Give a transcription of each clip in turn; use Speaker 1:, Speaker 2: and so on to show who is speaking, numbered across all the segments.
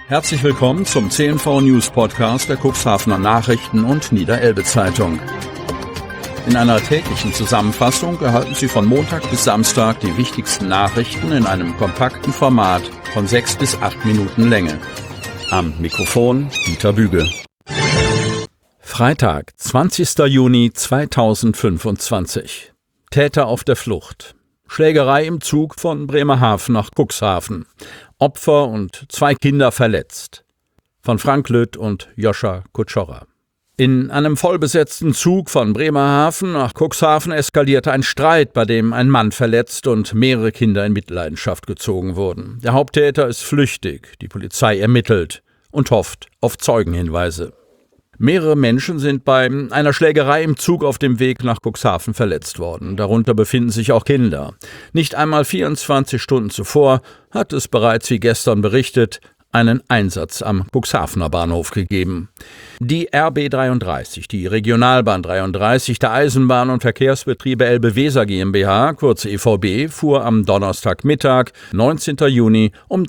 Speaker 1: Herzlich willkommen zum CNV News Podcast der Cuxhavener Nachrichten und Niederelbe Zeitung. In einer täglichen Zusammenfassung erhalten Sie von Montag bis Samstag die wichtigsten Nachrichten in einem kompakten Format von 6 bis 8 Minuten Länge. Am Mikrofon Dieter Büge. Freitag, 20. Juni 2025. Täter auf der Flucht. Schlägerei im Zug von Bremerhaven nach Cuxhaven. Opfer und 2 Kinder verletzt. Von Frank Lüth und Joscha Kutschora. In einem vollbesetzten Zug von Bremerhaven nach Cuxhaven eskalierte ein Streit, bei dem ein Mann verletzt und mehrere Kinder in Mitleidenschaft gezogen wurden. Der Haupttäter ist flüchtig. Die Polizei ermittelt und hofft auf Zeugenhinweise. Mehrere Menschen sind bei einer Schlägerei im Zug auf dem Weg nach Cuxhaven verletzt worden. Darunter befinden sich auch Kinder. Nicht einmal 24 Stunden zuvor hat es bereits, wie gestern berichtet, einen Einsatz am Cuxhavener Bahnhof gegeben. Die RB 33, die Regionalbahn 33 der Eisenbahn- und Verkehrsbetriebe Elbe-Weser GmbH, kurz EVB, fuhr am Donnerstagmittag, 19. Juni um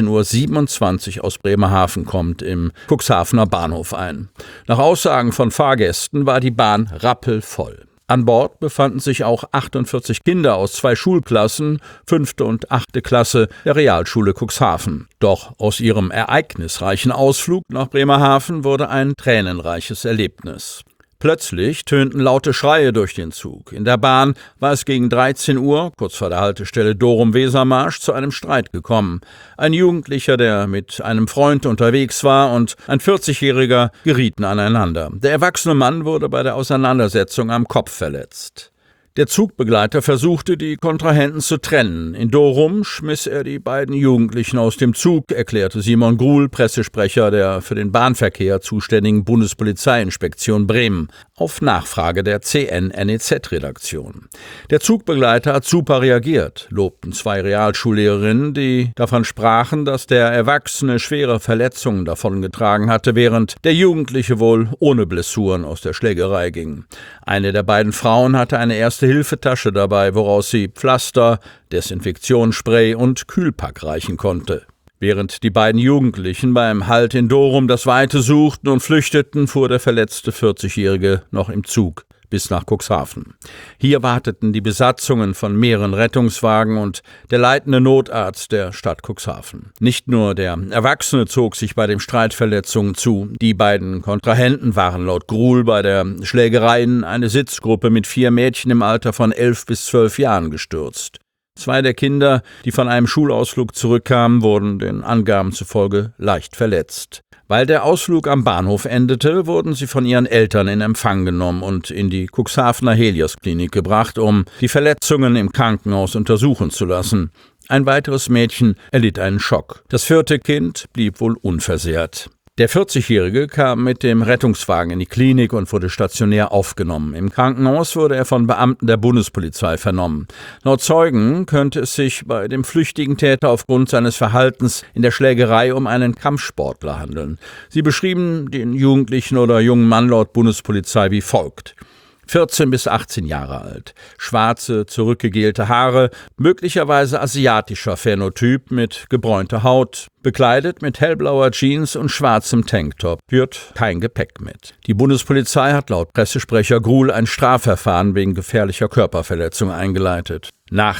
Speaker 1: 13.27 Uhr aus Bremerhaven kommend im Cuxhavener Bahnhof ein. Nach Aussagen von Fahrgästen war die Bahn rappelvoll. An Bord befanden sich auch 48 Kinder aus 2 Schulklassen, 5. und 8. Klasse der Realschule Cuxhaven. Doch aus ihrem ereignisreichen Ausflug nach Bremerhaven wurde ein tränenreiches Erlebnis. Plötzlich tönten laute Schreie durch den Zug. In der Bahn war es gegen 13 Uhr, kurz vor der Haltestelle Dorum-Wesermarsch, zu einem Streit gekommen. Ein Jugendlicher, der mit einem Freund unterwegs war, und ein 40-Jähriger gerieten aneinander. Der erwachsene Mann wurde bei der Auseinandersetzung am Kopf verletzt. Der Zugbegleiter versuchte, die Kontrahenten zu trennen. In Dorum schmiss er die beiden Jugendlichen aus dem Zug, erklärte Simon Gruhl, Pressesprecher der für den Bahnverkehr zuständigen Bundespolizeiinspektion Bremen, auf Nachfrage der CN-NEZ-Redaktion. Der Zugbegleiter hat super reagiert, lobten 2 Realschullehrerinnen, die davon sprachen, dass der Erwachsene schwere Verletzungen davongetragen hatte, während der Jugendliche wohl ohne Blessuren aus der Schlägerei ging. Eine der beiden Frauen hatte eine Erste-Hilfe-Tasche dabei, woraus sie Pflaster, Desinfektionsspray und Kühlpack reichen konnte. Während die beiden Jugendlichen beim Halt in Dorum das Weite suchten und flüchteten, fuhr der verletzte 40-Jährige noch im Zug bis nach Cuxhaven. Hier warteten die Besatzungen von mehreren Rettungswagen und der leitende Notarzt der Stadt Cuxhaven. Nicht nur der Erwachsene zog sich bei dem Streit Verletzungen zu. Die beiden Kontrahenten waren laut Gruhl bei der Schlägerei in eine Sitzgruppe mit 4 Mädchen im Alter von 11 bis 12 Jahren gestürzt. 2 der Kinder, die von einem Schulausflug zurückkamen, wurden den Angaben zufolge leicht verletzt. Weil der Ausflug am Bahnhof endete, wurden sie von ihren Eltern in Empfang genommen und in die Cuxhavener Helios-Klinik gebracht, um die Verletzungen im Krankenhaus untersuchen zu lassen. Ein weiteres Mädchen erlitt einen Schock. Das 4. Kind blieb wohl unversehrt. Der 40-Jährige kam mit dem Rettungswagen in die Klinik und wurde stationär aufgenommen. Im Krankenhaus wurde er von Beamten der Bundespolizei vernommen. Laut Zeugen könnte es sich bei dem flüchtigen Täter aufgrund seines Verhaltens in der Schlägerei um einen Kampfsportler handeln. Sie beschrieben den Jugendlichen oder jungen Mann laut Bundespolizei wie folgt: 14 bis 18 Jahre alt, schwarze, zurückgegelte Haare, möglicherweise asiatischer Phänotyp mit gebräunter Haut, bekleidet mit hellblauer Jeans und schwarzem Tanktop, führt kein Gepäck mit. Die Bundespolizei hat laut Pressesprecher Gruhl ein Strafverfahren wegen gefährlicher Körperverletzung eingeleitet. Nach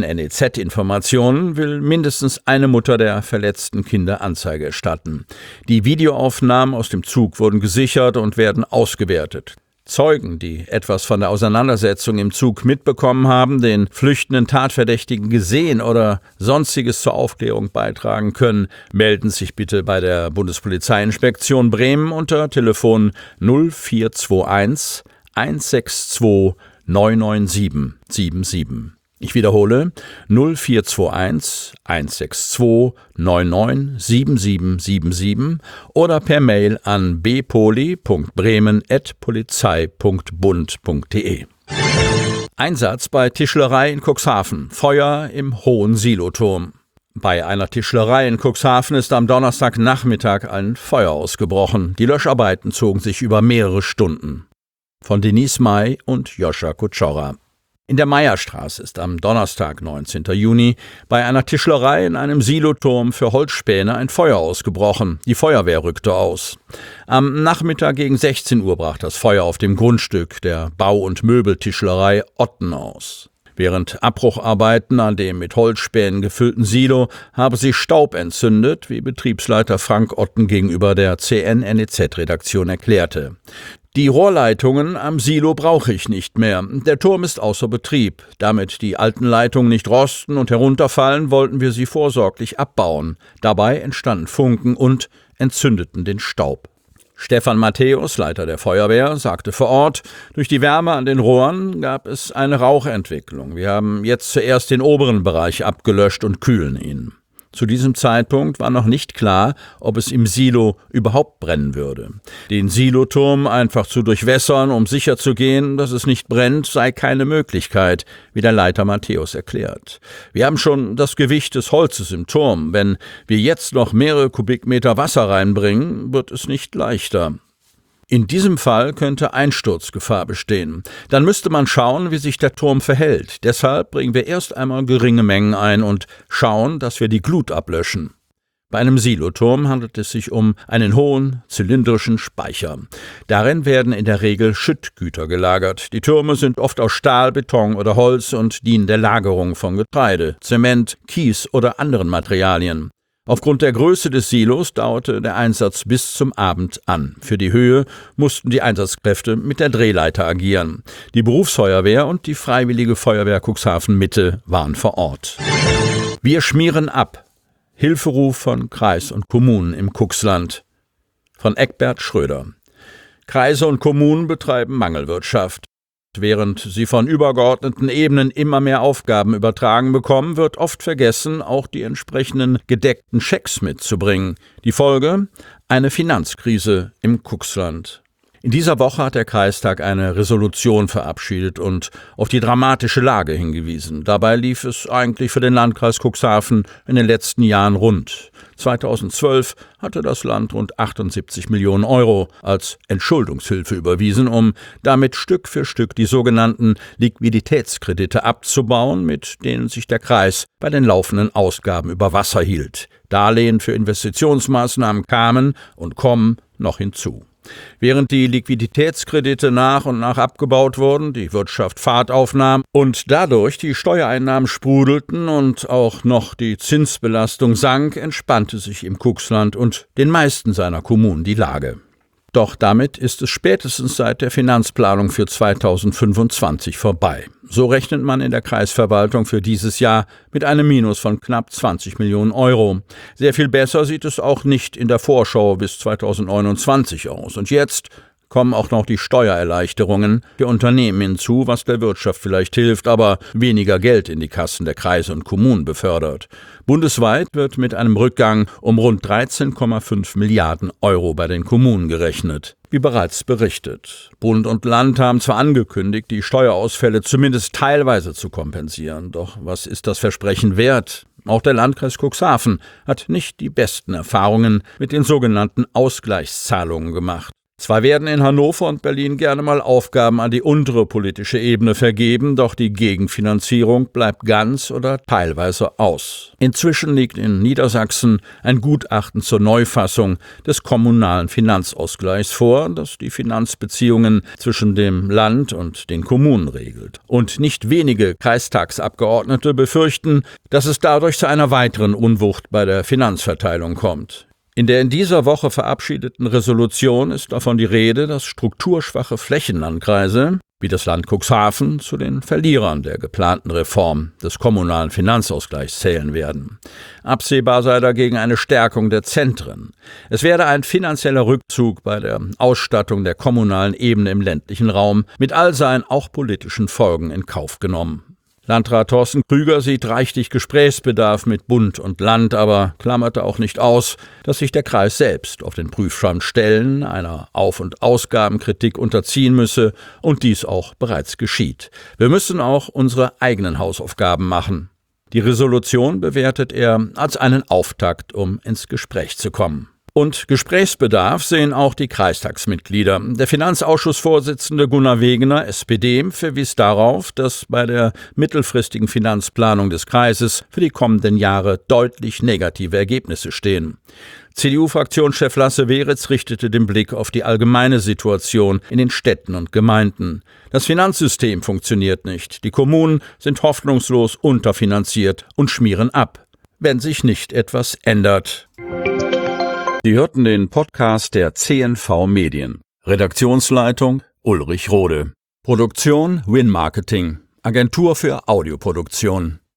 Speaker 1: CN-NEZ-Informationen will mindestens eine Mutter der verletzten Kinder Anzeige erstatten. Die Videoaufnahmen aus dem Zug wurden gesichert und werden ausgewertet. Zeugen, die etwas von der Auseinandersetzung im Zug mitbekommen haben, den flüchtenden Tatverdächtigen gesehen oder Sonstiges zur Aufklärung beitragen können, melden sich bitte bei der Bundespolizeiinspektion Bremen unter Telefon 0421 162 997 77. Ich wiederhole 0421 162 997777 oder per Mail an bpoli.bremen@polizei.bund.de. Einsatz bei Tischlerei in Cuxhaven. Feuer im Hohen Siloturm. Bei einer Tischlerei in Cuxhaven ist am Donnerstagnachmittag ein Feuer ausgebrochen. Die Löscharbeiten zogen sich über mehrere Stunden. Von Denise May und Joscha Kutschora. In der Meierstraße ist am Donnerstag, 19. Juni, bei einer Tischlerei in einem Siloturm für Holzspäne ein Feuer ausgebrochen. Die Feuerwehr rückte aus. Am Nachmittag gegen 16 Uhr brach das Feuer auf dem Grundstück der Bau- und Möbeltischlerei Otten aus. Während Abbrucharbeiten an dem mit Holzspänen gefüllten Silo habe sich Staub entzündet, wie Betriebsleiter Frank Otten gegenüber der CN-NEZ-Redaktion erklärte. Die Rohrleitungen am Silo brauche ich nicht mehr. Der Turm ist außer Betrieb. Damit die alten Leitungen nicht rosten und herunterfallen, wollten wir sie vorsorglich abbauen. Dabei entstanden Funken und entzündeten den Staub. Stefan Matthäus, Leiter der Feuerwehr, sagte vor Ort, durch die Wärme an den Rohren gab es eine Rauchentwicklung. Wir haben jetzt zuerst den oberen Bereich abgelöscht und kühlen ihn. Zu diesem Zeitpunkt war noch nicht klar, ob es im Silo überhaupt brennen würde. Den Siloturm einfach zu durchwässern, um sicherzugehen, dass es nicht brennt, sei keine Möglichkeit, wie der Leiter Matthäus erklärt. Wir haben schon das Gewicht des Holzes im Turm. Wenn wir jetzt noch mehrere Kubikmeter Wasser reinbringen, wird es nicht leichter. In diesem Fall könnte Einsturzgefahr bestehen. Dann müsste man schauen, wie sich der Turm verhält. Deshalb bringen wir erst einmal geringe Mengen ein und schauen, dass wir die Glut ablöschen. Bei einem Siloturm handelt es sich um einen hohen, zylindrischen Speicher. Darin werden in der Regel Schüttgüter gelagert. Die Türme sind oft aus Stahl, Beton oder Holz und dienen der Lagerung von Getreide, Zement, Kies oder anderen Materialien. Aufgrund der Größe des Silos dauerte der Einsatz bis zum Abend an. Für die Höhe mussten die Einsatzkräfte mit der Drehleiter agieren. Die Berufsfeuerwehr und die Freiwillige Feuerwehr Cuxhaven Mitte waren vor Ort. Wir schmieren ab. Hilferuf von Kreis und Kommunen im Cuxland. Von Eckbert Schröder. Kreise und Kommunen betreiben Mangelwirtschaft. Während sie von übergeordneten Ebenen immer mehr Aufgaben übertragen bekommen, wird oft vergessen, auch die entsprechenden gedeckten Schecks mitzubringen. Die Folge? Eine Finanzkrise im Cuxland. In dieser Woche hat der Kreistag eine Resolution verabschiedet und auf die dramatische Lage hingewiesen. Dabei lief es eigentlich für den Landkreis Cuxhaven in den letzten Jahren rund. 2012 hatte das Land rund 78 Millionen Euro als Entschuldungshilfe überwiesen, um damit Stück für Stück die sogenannten Liquiditätskredite abzubauen, mit denen sich der Kreis bei den laufenden Ausgaben über Wasser hielt. Darlehen für Investitionsmaßnahmen kamen und kommen noch hinzu. Während die Liquiditätskredite nach und nach abgebaut wurden, die Wirtschaft Fahrt aufnahm und dadurch die Steuereinnahmen sprudelten und auch noch die Zinsbelastung sank, entspannte sich im Cuxland und den meisten seiner Kommunen die Lage. Doch damit ist es spätestens seit der Finanzplanung für 2025 vorbei. So rechnet man in der Kreisverwaltung für dieses Jahr mit einem Minus von knapp 20 Millionen Euro. Sehr viel besser sieht es auch nicht in der Vorschau bis 2029 aus. Und jetzt kommen auch noch die Steuererleichterungen für Unternehmen hinzu, was der Wirtschaft vielleicht hilft, aber weniger Geld in die Kassen der Kreise und Kommunen befördert. Bundesweit wird mit einem Rückgang um rund 13,5 Milliarden Euro bei den Kommunen gerechnet. Wie bereits berichtet. Bund und Land haben zwar angekündigt, die Steuerausfälle zumindest teilweise zu kompensieren, doch was ist das Versprechen wert? Auch der Landkreis Cuxhaven hat nicht die besten Erfahrungen mit den sogenannten Ausgleichszahlungen gemacht. Zwar werden in Hannover und Berlin gerne mal Aufgaben an die untere politische Ebene vergeben, doch die Gegenfinanzierung bleibt ganz oder teilweise aus. Inzwischen liegt in Niedersachsen ein Gutachten zur Neufassung des kommunalen Finanzausgleichs vor, das die Finanzbeziehungen zwischen dem Land und den Kommunen regelt. Und nicht wenige Kreistagsabgeordnete befürchten, dass es dadurch zu einer weiteren Unwucht bei der Finanzverteilung kommt. In der in dieser Woche verabschiedeten Resolution ist davon die Rede, dass strukturschwache Flächenlandkreise wie das Land Cuxhaven zu den Verlierern der geplanten Reform des kommunalen Finanzausgleichs zählen werden. Absehbar sei dagegen eine Stärkung der Zentren. Es werde ein finanzieller Rückzug bei der Ausstattung der kommunalen Ebene im ländlichen Raum mit all seinen auch politischen Folgen in Kauf genommen. Landrat Thorsten Krüger sieht reichlich Gesprächsbedarf mit Bund und Land, aber klammerte auch nicht aus, dass sich der Kreis selbst auf den Prüfstand stellen, einer Auf- und Ausgabenkritik unterziehen müsse und dies auch bereits geschieht. Wir müssen auch unsere eigenen Hausaufgaben machen. Die Resolution bewertet er als einen Auftakt, um ins Gespräch zu kommen. Und Gesprächsbedarf sehen auch die Kreistagsmitglieder. Der Finanzausschussvorsitzende Gunnar Wegener, SPD, verwies darauf, dass bei der mittelfristigen Finanzplanung des Kreises für die kommenden Jahre deutlich negative Ergebnisse stehen. CDU-Fraktionschef Lasse Weritz richtete den Blick auf die allgemeine Situation in den Städten und Gemeinden. Das Finanzsystem funktioniert nicht. Die Kommunen sind hoffnungslos unterfinanziert und schmieren ab, wenn sich nicht etwas ändert. Sie hörten den Podcast der CNV Medien. Redaktionsleitung Ulrich Rode. Produktion Win Marketing, Agentur für Audioproduktion.